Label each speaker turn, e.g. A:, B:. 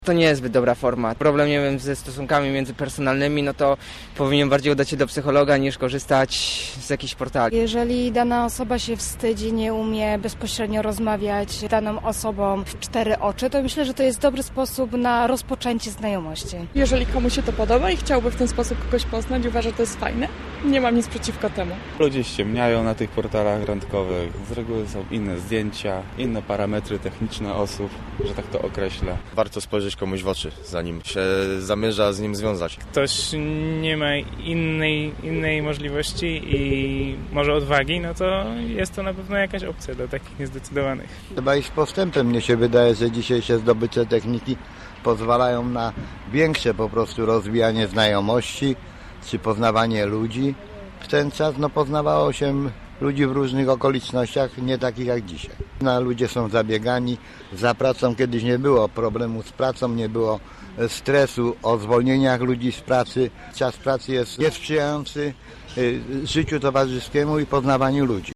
A: To nie jest zbyt dobra forma. Problem, nie wiem, ze stosunkami międzypersonalnymi, no to powinien bardziej udać się do psychologa niż korzystać z jakichś portali.
B: Jeżeli dana osoba się wstydzi, nie umie bezpośrednio rozmawiać z daną osobą w 4 oczy, to myślę, że to jest dobry sposób na rozpoczęcie znajomości.
C: Jeżeli komuś się to podoba i chciałby w ten sposób kogoś poznać, uważa, że to jest fajne, nie mam nic przeciwko temu.
D: Ludzie ściemniają na tych portalach randkowych. Z reguły są inne zdjęcia, inne parametry techniczne osób, że tak to określę.
E: Warto spojrzeć komuś w oczy, zanim się zamierza z nim związać.
F: Ktoś nie ma innej możliwości i może odwagi, no to jest to na pewno jakaś opcja dla takich niezdecydowanych.
G: Trzeba iść postępem. Mnie się wydaje, że dzisiejsze zdobycze techniki pozwalają na większe po prostu rozwijanie znajomości czy poznawanie ludzi. W ten czas poznawało się ludzi w różnych okolicznościach, nie takich jak dzisiaj. Ludzie są zabiegani za pracą. Kiedyś nie było problemu z pracą, nie było stresu o zwolnieniach ludzi z pracy. Czas pracy jest sprzyjający życiu towarzyskiemu i poznawaniu ludzi.